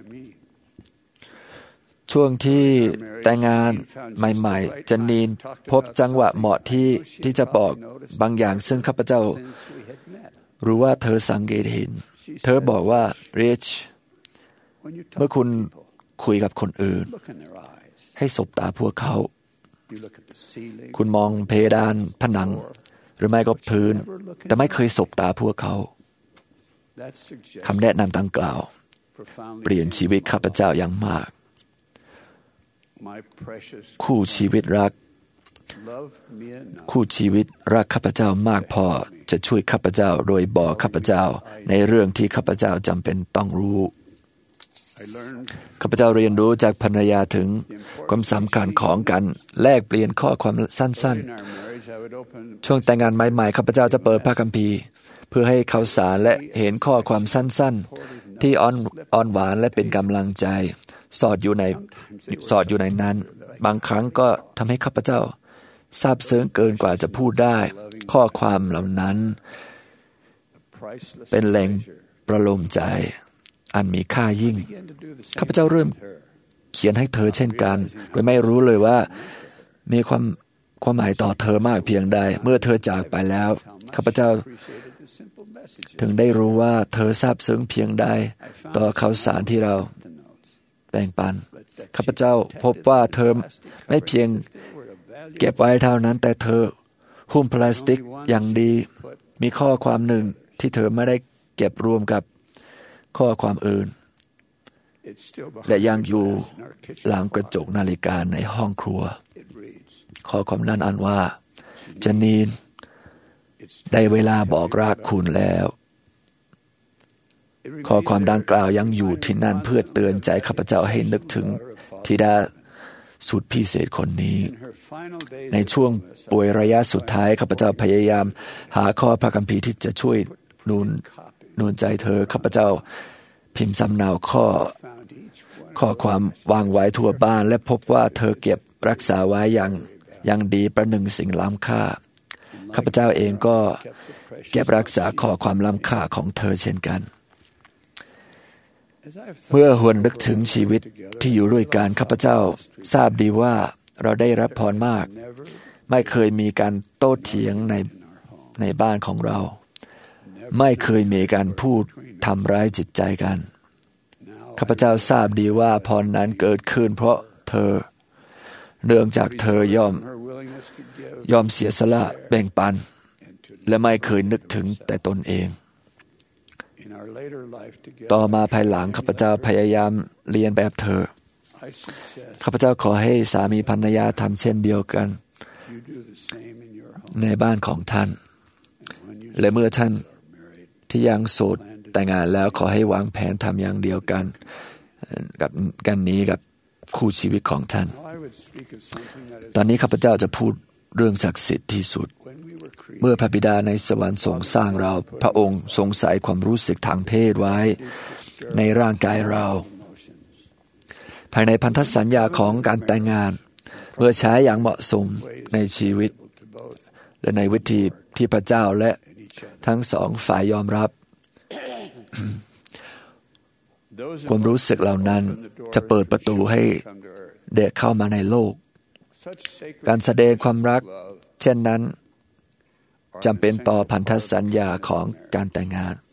ช่วงที่แต่งงานใหม่ๆจันนีนพบจังหวะเหมาะที่ที่จะบอกบางอย่างซึ่งข้าพเจ้ารู้ว่าเธอสังเกตเห็นเธอบอกว่าริชเมื่อคุณคุยกับคนอื่นให้สบตาพวกเขาคุณมองเพดานผนังหรือไม่ก็พื้นแต่ไม่เคยสบตาพวกเขาคำแนะนำดังกล่าวเปลี่ยนชีวิตข้าพเจ้าอย่างมากคู่ชีวิตรักคู่ชีวิตรักข้าพเจ้ามากพอจะช่วยข้าพเจ้าโดยบอกข้าพเจ้าในเรื่องที่ข้าพเจ้าจำเป็นต้องรู้ข้าพเจ้าเรียนรู้จากภรรยาถึงความสำคัญของการแลกเปลี่ยนข้อความสั้นๆช่วงแต่งงานใหม่ๆข้าพเจ้าจะเปิดพระคัมภีร์เพื่อให้เขาสารและเห็นข้อความสั้นๆที่อ่อนอ่อนหวานและเป็นกำลังใจสอดอยู่ในสอดอยู่ในนั้นบางครั้งก็ทำให้ข้าพเจ้าซาบซึ้งเกินกว่าจะพูดได้ข้อความเหล่านั้นเป็นแรงประโลมใจอันมีค่ายิ่งข้าพเจ้าเริ่มเขียนให้เธอเช่นกันโดยไม่รู้เลยว่ามีความความหมายต่อเธอมากเพียงใดเมื่อเธอจากไปแล้วข้าพเจ้าถึงได้รู้ว่าเธอซาบซึ้งเพียงใดต่อข่าวสารที่เราแบ่งปันข้าพเจ้าพบว่าเธอไม่เพียงเก็บไว้เท่านั้นแต่เธอหุ้มพลาสติกอย่างดีมีข้อความหนึ่งที่เธอไม่ได้เก็บรวมกับข้อความอื่นและยังอยู่หลังกระจกนาฬิกาในห้องครัวข้อความนั้นอ่านว่าจานีนได้เวลาบอกรักคุณแล้วข้อความดังกล่าวยังอยู่ที่นั่นเพื่อเตือนใจข้าพเจ้าให้นึกถึงธิดาสุดพิเศษคนนี้ในช่วงป่วยระยะสุดท้ายข้าพเจ้าพยายามหาข้อพระคัมภีร์ที่จะช่วยนูนนูนใจเธอข้าพเจ้าพิมพ์สำเนาข้อข้อความวางไว้ทั่วบ้านและพบว่าเธอเก็บรักษาไว้อย่างอย่างดีประหนึ่งสิ่งล้ำค่าข้าพเจ้าเองก็เก็บรักษาข้อความล้ำค่าของเธอเช่นกันเมื่อหวนนึกถึงชีวิตที่อยู่ด้วยกันข้าพเจ้าทราบดีว่าเราได้รับพรมากไม่เคยมีการโต้เถียงในในบ้านของเราไม่เคยมีการพูดทำร้ายจิตใจกันข้าพเจ้าทราบดีว่าพรนั้นเกิดขึ้นเพราะเธอเนื่องจากเธอยอมยอมเสียสละแบ่งปันและไม่เคยนึกถึงแต่ตนเองต่อมาภายหลังข้าพเจ้าพยายามเรียนแบบเธอข้าพเจ้าขอให้สามีภรรยาทำเช่นเดียวกันในบ้านของท่านและเมื่อท่านที่ยังโสดแต่งงานแล้วขอให้วางแผนทำอย่างเดียวกันกับกันนี้กับคู่ชีวิตของท่านตอนนี้ข้าพเจ้าจะพูดเรื่องศักดิ์สิทธิ์ที่สุดเมื่อพระบิดาในสวรรค์ทรงสร้างเราพระองค์ทรงใส่ความรู้สึกทางเพศไว้ในร่างกายเราภายในพันธสัญญาของการแต่งงานเมื่อใช้อย่างเหมาะสมในชีวิตและในวิธีที่พระเจ้าและทั้งสองฝ่ายยอมรับความรู้สึกเหล่านั้นจะเปิดประตูให้เด็กเข้ามาในโลกการแสดงความรักเช่นนั้นจำเป็นต่อพันธสัญญาของการแต่งงาน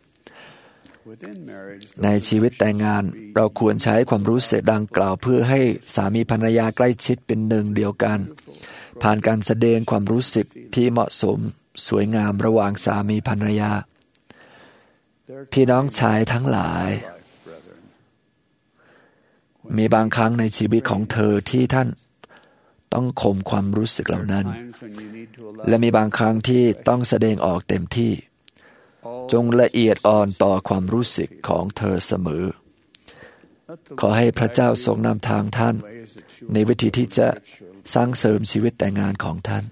ในชีวิตแต่งงานเราควรใช้ความรู้สึกดังกล่าวเพื่อให้สามีภรรยาใกล้ชิดเป็นหนึ่งเดียวกันผ่านการแสดงความรู้สึกที่เหมาะสมสวยงามระหว่างสามีภรรยาพี่น้องชายทั้งหลายมีบางครั้งในชีวิตของเธอที่ท่านต้องข่มความรู้สึกเหล่านั้นและมีบางครั้งที่ต้องแสดงออกเต็มที่จงละเอียดอ่อนต่อความรู้สึกของเธอเสมอขอให้พระเจ้าทรงนำทางท่านในวิธีที่จะสร้างเสริมชีวิตแต่งงานของท่าน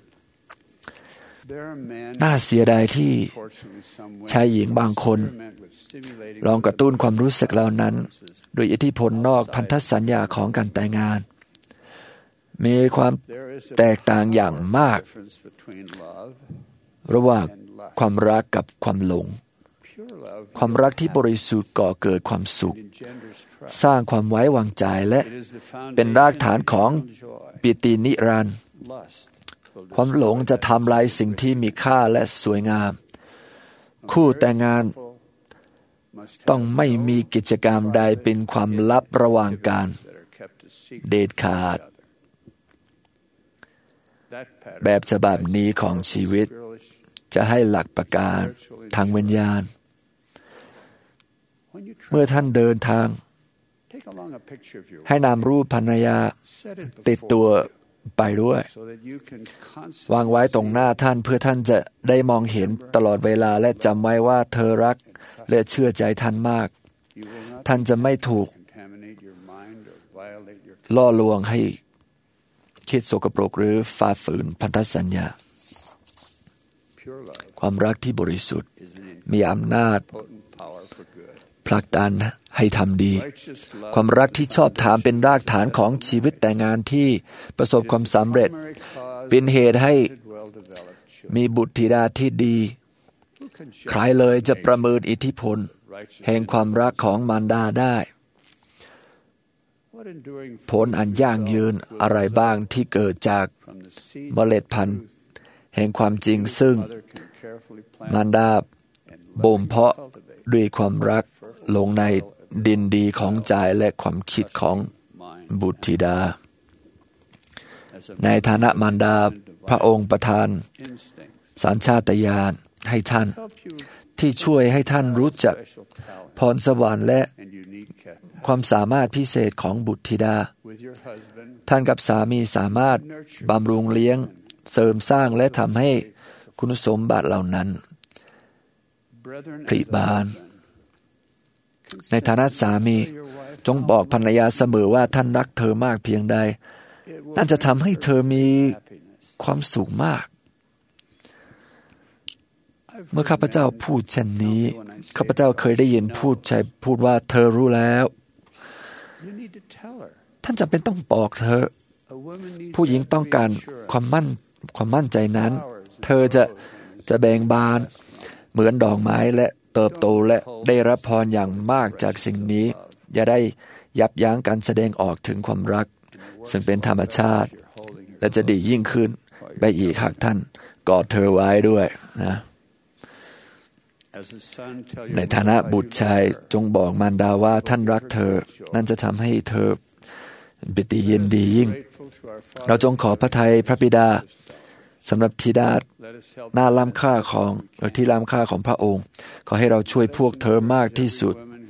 น่าเสียดายที่ชายหญิงบางคนลองกระตุ้นความรู้สึกเหล่านั้นโดยอิทธิพลนอกพันธสัญญาของการแต่งงานมีความแตกต่างอย่างมากระหว่างความรักกับความหลงความรักที่บริสุทธิ์ก่อเกิดความสุขสร้างความไว้วางใจและเป็นรากฐานของปิตินิรันดร์ความหลงจะทำลายสิ่งที่มีค่าและสวยงามคู่แต่งงานต้องไม่มีกิจกรรมใดเป็นความลับระหว่างกันเด็ดขาดแบบฉบับนี้ของชีวิตจะให้หลักประการทางวิญญาณเมื่อท่านเดินทางให้นำรูปภรรยาติดตัวไปด้วยวางไว้ตรงหน้าท่านเพื่อท่านจะได้มองเห็นตลอดเวลาและจำไว้ว่าเธอรักและเชื่อใจท่านมากท่านจะไม่ถูกล่อลวงให้คิดสกปรกหรือฝ่าฝืนพันธสัญญาความรักที่บริสุทธิ์มีอำนาจผลักดันให้ทำดีความรักที่ชอบธรรมเป็นรากฐานของชีวิตแต่งงานที่ประสบความสำเร็จเป็นเหตุให้มีบุตรธิดาที่ดีใครเลยจะประเมินอิทธิพลแห่งความรักของมารดาได้ผลอันยั่งยืนอะไรบ้างที่เกิดจากเมล็ดพันธุ์แห่งความจริงซึ่งมารดาบ่มเพาะด้วยความรักลงในดินดีของใจและความคิดของบุตรธิดาในฐานะมารดาพระองค์ประทานสัญชาตญาณให้ท่านที่ช่วยให้ท่านรู้จักพรสวรรค์และความสามารถพิเศษของบุตรธิดาท่านกับสามีสามารถบำรุงเลี้ยงเสริมสร้างและทำให้คุณสมบัติเหล่านั้นผลิบานในฐานะสามีจงบอกภรรยาเสมอว่าท่านรักเธอมากเพียงใดนั่นจะทำให้เธอมีความสุขมากเมื่อข้าพเจ้าพูดเช่นนี้ข้าพเจ้าเคยได้ยินพูดใช้พูดว่าเธอรู้แล้วท่านจำเป็นต้องบอกเธอผู้หญิงต้องการความมั่นความมั่นใจนั้นเธอจะจะแบ่งบานเหมือนดอกไม้และเติบโตและได้รับพรอย่างมากจากสิ่งนี้อย่าได้ยับยั้งการแสดงออกถึงความรักซึ่งเป็นธรรมชาติและจะดียิ่งขึ้นไปอีกหากท่านกอดเธอไว้ด้วยนะในฐานะบุตรชายจงบอกมารดาว่าท่านรักเธอนั่นจะทำให้เธอปิติยินดียิ่งเราจงขอพระทัยพระบิดาสำหรับธิดาหน้าล้ำค่าของที่ล้ำค่าของพระองค์ขอให้เราช่วยพวกเธอมากที่สุด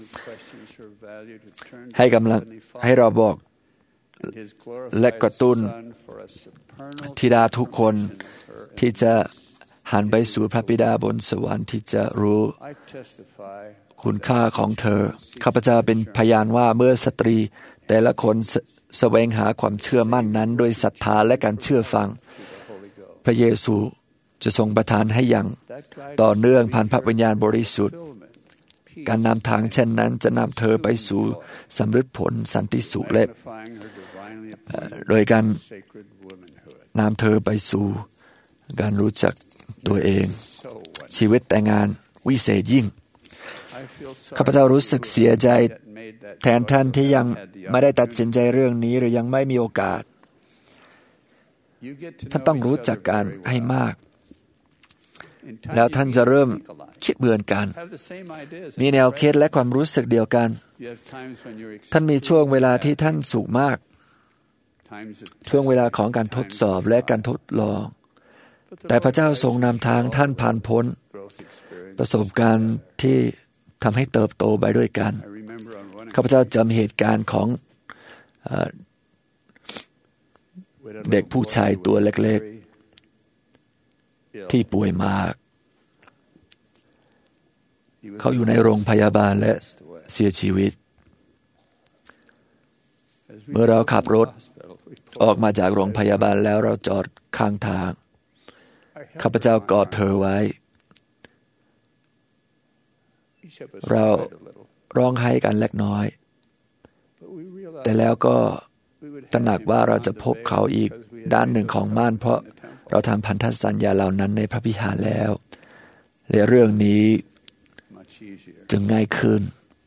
ให้กำลังให้เราบอกและกระตุ้นธิดาทุกคนที่จะหันไปสู่พระบิดาบนสวรรค์ที่จะรู้คุณค่าของเธอข้าพเจ้าเป็นพยานว่าเมื่อสตรีแต่ละคนแสวงหาความเชื่อมั่นนั้นโดยศรัทธาและการเชื่อฟังพระเยซูจะทรงประทานให้อย่างต่อเนื่องผ่านพระวิญญาณบริสุทธิ์การนำทางเช่นนั้นจะนำเธอไปสู่สำเร็จผลสันติสุขและโดยการนำเธอไปสู่การรู้จักตัวเองชีวิตแต่งงานวิเศษยิ่งข้าพเจ้ารู้สึกเสียใจแทนท่านที่ยังไม่ได้ตัดสินใจเรื่องนี้หรือยังไม่มีโอกาสท่านต้องรู้จักกันให้มากแล้วท่านจะเริ่มคิดเหมือนกันมีแนวคิดและความรู้สึกเดียวกันท่านมีช่วงเวลาที่ท่านสุขมากช่วงเวลาของการทดสอบและการทดลองแต่พระเจ้าทรงนำทางท่านผ่านพ้นประสบการณ์ที่ทำให้เติบโตไปด้วยกันข้าพเจ้าจำเหตุการณ์ของเอ่อเด็กผู้ชายตัวเล็กๆที่ป่วยมากเขาอยู่ในโรงพยาบาลและเสียชีวิตเมื่อเราขับรถออกมาจากโรงพยาบาลแล้วเราจอดข้างทางข้าพเจ้ากอดเธอไว้เราร้องไห้กันเล็กน้อยแต่แล้วก็ตระหนักว่าเราจะพบเขาอีกด้านหนึ่งของม่านเพราะเราทำพันธสัญญาเหล่านั้นในพระวิหารแล้วและเรื่องนี้จึงง่ายขึ้น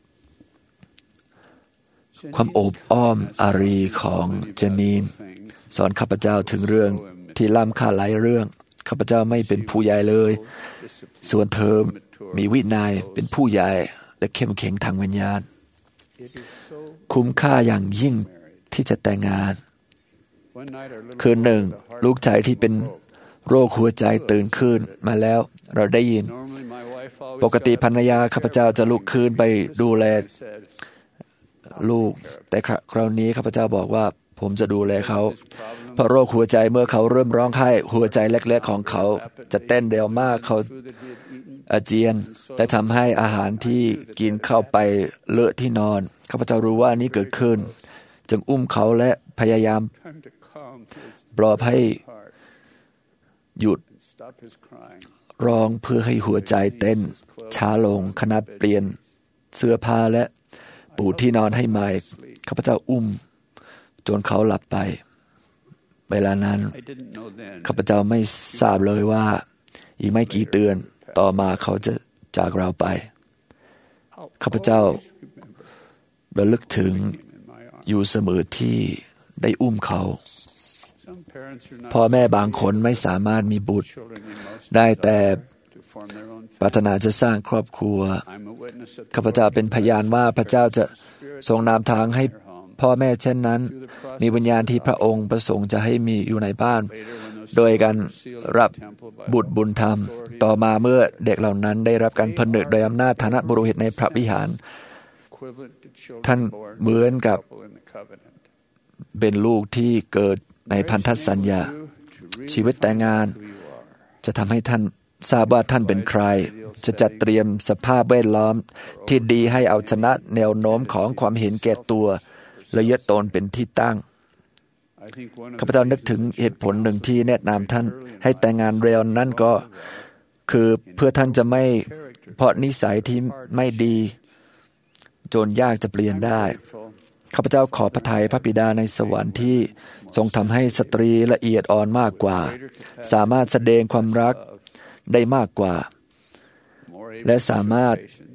ความโอบอ้อมอารีของเจนีนสอนข้าพเจ้าถึงเรื่องที่ล้ำค่าหลายเรื่องข้าพเจ้าไม่เป็นผู้ใหญ่เลยส่วนเธอมีวินัยเป็นผู้ใหญ่และเข้มแข็งทางวิญญาณคุ้มค่าอย่างยิ่งที่จะแต่งงานคืนหนึ่งลูกชายที่เป็นโรคหัวใจตื่นขึ้นมาแล้วเราได้ยินปกติภรรยาข้าพเจ้าจะลุกขึ้นไปดูแลลูกแต่คราวนี้ข้าพเจ้าบอกว่าผมจะดูแลเขาเพราะโรคหัวใจเมื่อเขาเริ่มร้องไห้หัวใจเล็กๆของเขาจะเต้นเร็วมากเขาอาเจียนแต่ทำให้อาหารที่กินเข้าไปเลอะที่นอนข้าพเจ้ารู้ว่านี้เกิดขึ้นจึงอุ้มเขาและพยายามปลอบให้หยุดร้องเพื่อให้หัวใจเต้นช้าลงขณะเปลี่ยนเสื้อผ้าและปูที่นอนให้ใหม่ข้าพเจ้าอุ้มจนเขาหลับไปเวลานั้นข้าพเจ้าไม่ทราบเลยว่าอีกไม่กี่เดือนต่อมาเขาจะจากเราไปข้าพเจ้าระลึกถึงอยู่เสมอที่ได้อุ้มเขาพ่อแม่บางคนไม่สามารถมีบุตรได้แต่ปรารถนาจะสร้างครอบครัวข้าพเจ้าเป็นพยานว่าพระเจ้าจะทรงนำทางให้พ่อแม่เช่นนั้นมีวิญญาณที่พระองค์ประสงค์จะให้มีอยู่ในบ้านโดยการรับบุตรบุญธรรมต่อมาเมื่อเด็กเหล่านั้นได้รับการผนึกโดยอำนาจฐานะบุรุษในพระวิหารท่านเหมือนกับเป็นลูกที่เกิดในพันธสัญญาชีวิตแต่งงานจะทำให้ท่านทราบว่าท่านเป็นใครจะจัดเตรียมสภาพแวดล้อมที่ดีให้เอาชนะแนวโน้มของความเห็นแก่ตัวและยึดตนเป็นที่ตั้งข้าพเจ้านึกถึงเหตุผลหนึ่งที่แนะนำท่านให้แต่งงานเร็วนั่นก็คือเพื่อท่านจะไม่เพราะนิสัยที่ไม่ดีจนยากจะเปลี่ยนได้ข้าพเจ้าขอพระทัยพระบิดาในสวรรค์ที่ทรงทำให้สตรีละเอียดอ่อนมากกว่าสามารถแสดงความรักได้มากกว่าและสามารถ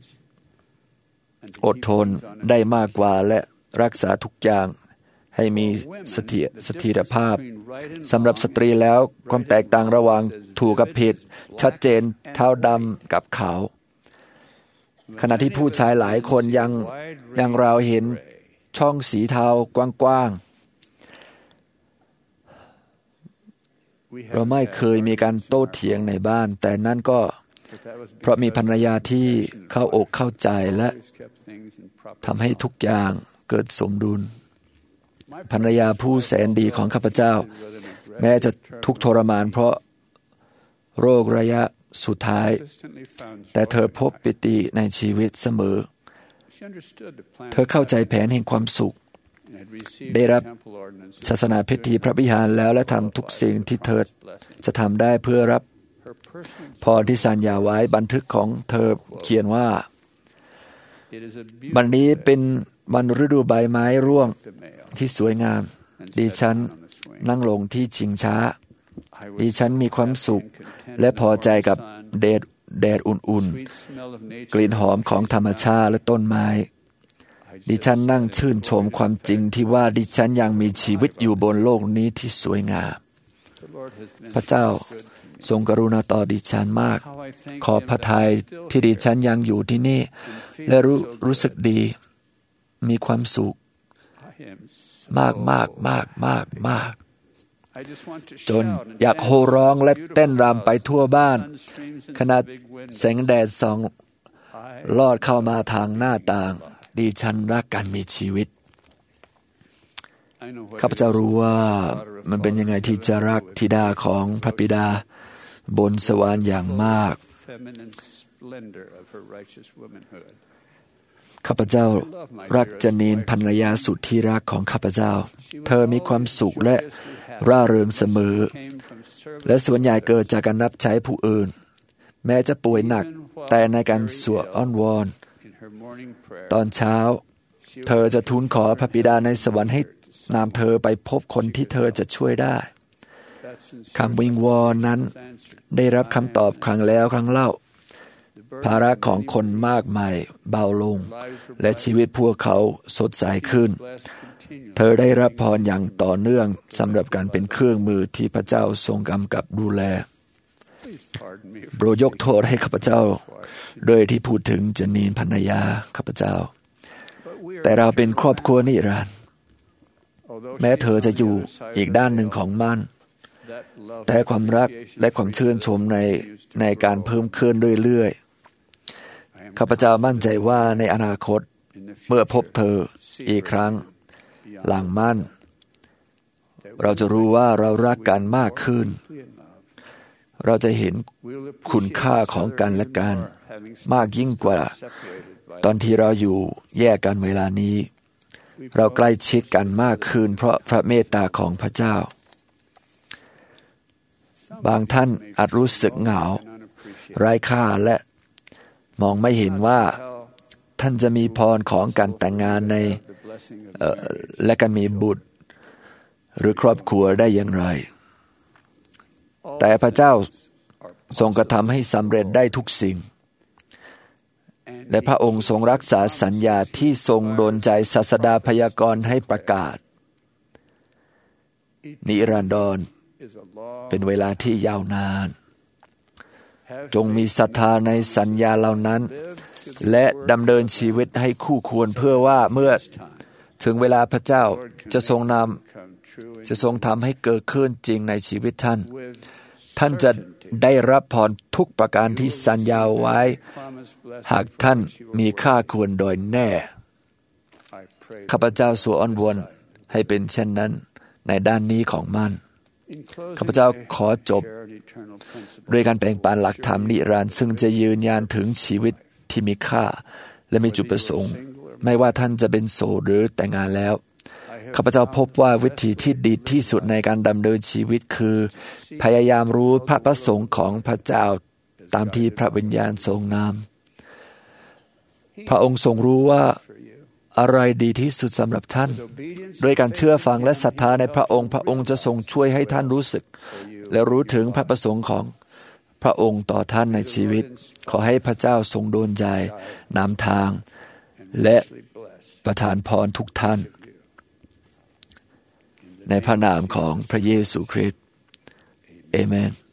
อดทนได้มากกว่าและรักษาทุกอย่างให้มีเสถียรเสถียรภาพสำหรับสตรีแล้วความแตกต่างระหว่างถูกกับผิดชัดเจนเท่าดำกับขาวขณะที่ผู้ชายหลายคนยังยังเราเห็นช่องสีเทากว้างๆเราไม่เคยมีการโต้เถียงในบ้านแต่นั่นก็เพราะมีภรรยาที่เข้าอกเข้าใจและทำให้ทุกอย่างเกิดสมดุลภรรยาผู้แสนดีของข้าพเจ้าแม้จะทุกข์ทรมานเพราะโรคระยะสุดท้ายแต่เธอพบปิติในชีวิตเสมอเธอเข้าใจแผนแห่งความสุขได้รับศาสนาพิธีพระวิหารแล้วและทำทุกสิ่งที่เธอจะทำได้เพื่อรับพรที่สัญญาไว้บันทึกของเธอเขียนว่าวันนี้เป็นวันฤดูใบไม้ร่วงที่สวยงามดิฉันนั่งลงที่ชิงช้าดิฉันมีความสุขและพอใจกับแดดแดดอุ่นๆกลิ่นหอมของธรรมชาติและต้นไม้ดิฉันนั่งชื่นชมความจริงที่ว่าดิฉันยังมีชีวิตอยู่บนโลกนี้ที่สวยงามพระเจ้าทรงกรุณาต่อดิฉันมากขอบพระทัยที่ดิฉันยังอยู่ที่นี่และรู้รู้สึกดีมีความสุขมากมากมากมากมากจนอยากโห่ร้องและเต้นรำไปทั่วบ้านขณะแสงแดดส่องลอดเข้ามาทางหน้าต่างดิฉันรักการมีชีวิตข้าพเจ้ารู้ว่ามันเป็นยังไงที่จะรักธิดาของพระบิดาบนสวรรค์อย่างมากข้าพเจ้ารักจนีนภรรยาสุดที่รักของข้าพเจ้าเธอมีความสุขและร่าเริงเสมอและส่วนใหญ่เกิดจากการรับใช้ผู้อื่นแม้จะป่วยหนักแต่ในการสวดอ้อนวอนตอนเช้าเธอจะทูลขอพระบิดาในสวรรค์ให้นำเธอไปพบคนที่เธอจะช่วยได้คำวิงวอนนั้นได้รับคำตอบครั้งแล้วครั้งเล่าภาระของคนมากมายเบาลงและชีวิตพวกเขาสดใสขึ้นเธอได้รับพรอย่างต่อเนื่องสำหรับการเป็นเครื่องมือที่พระเจ้าทรงกำกับดูแลโปรดยกโทษให้ข้าพเจ้าโดยที่พูดถึงจนีนภรรยาข้าพเจ้าแต่เราเป็นครอบครัวนิรันดร์แม้เธอจะอยู่อีกด้านหนึ่งของมันแต่ความรักและความชื่นชมในในการเพิ่มขึ้นเรื่อยๆข้าพเจ้ามั่นใจว่าในอนาคตเมื่อพบเธออีกครั้งหลังมั่นเราจะรู้ว่าเรารักกันมากขึ้นเราจะเห็นคุณค่าของกันและกันมากยิ่งกว่าตอนที่เราอยู่แยกกันเวลานี้เราใกล้ชิดกันมากขึ้นเพราะพระเมตตาของพระเจ้าบางท่านอาจรู้สึกเหงาไร้ค่าและมองไม่เห็นว่าท่านจะมีพรของการแต่งงานในและการมีบุตรหรือครอบครัวได้อย่างไรแต่พระเจ้าทรงกระทำให้สำเร็จได้ทุกสิ่งและพระองค์ทรงรักษาสัญญาที่ทรงโดนใจศาสดาพยากรณ์ให้ประกาศนิรันดรเป็นเวลาที่ยาวนานจงมีศรัทธาในสัญญาเหล่านั้นและดำเนินชีวิตให้คู่ควรเพื่อว่าเมื่อถึงเวลาพระเจ้าจะทรงนำจะทรงทำให้เกิดขึ้นจริงในชีวิตท่านท่านจะได้รับพรทุกประการที่สัญญาไว้หากท่านมีค่าควรโดยแน่ข้าพเจ้าสู่อ้อนวอนให้เป็นเช่นนั้นในด้านนี้ของมันข้าพเจ้าขอจบด้วยการแบ่งปันหลักธรรมนิรันดร์ซึ่งจะยืนยันถึงชีวิตที่มีค่าและมีจุดประสงค์ไม่ว่าท่านจะเป็นโสดหรือแต่งงานแล้วข้าพเจ้าพบว่าวิธีที่ดีที่สุดในการดำเนินชีวิตคือพยายามรู้พระประสงค์ของพระเจ้าตามที่พระวิญญาณทรงนำพระองค์ทรงรู้ว่าอะไรดีที่สุดสำหรับท่านด้วยการเชื่อฟังและศรัทธาในพระองค์พระองค์จะทรงช่วยให้ท่านรู้สึกและรู้ถึงพระประสงค์ของพระองค์ต่อท่านในชีวิตขอให้พระเจ้าทรงโดนใจนำทางและประทานพรทุกท่านในพระนามของพระเยซูคริสต์เอเมน